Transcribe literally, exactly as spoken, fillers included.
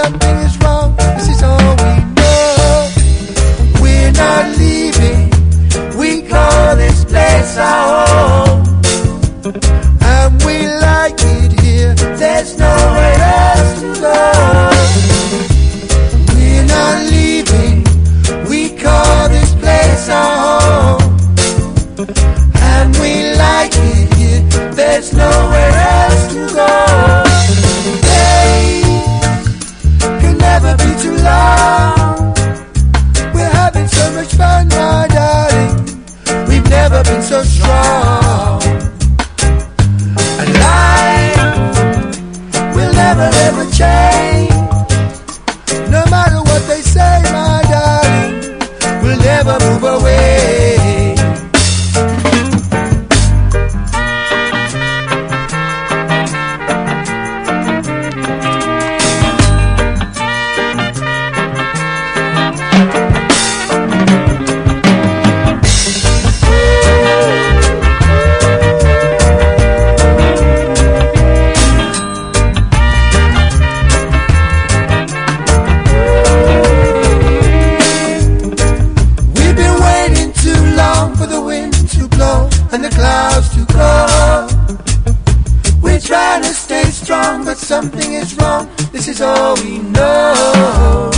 something is wrong. This is all we know. We're not leaving. We call this place our home, and we like it here. There's nowhere else to go. We're not leaving. We call this place our home, and we like it here. There's nowhere else to go. Never be too long. We're having so much fun, my darling. We've never been so strong. And life will never ever change. No matter what they say, my darling, we'll never move away. And the clouds to go. We're trying to stay strong, but something is wrong. This is all we know.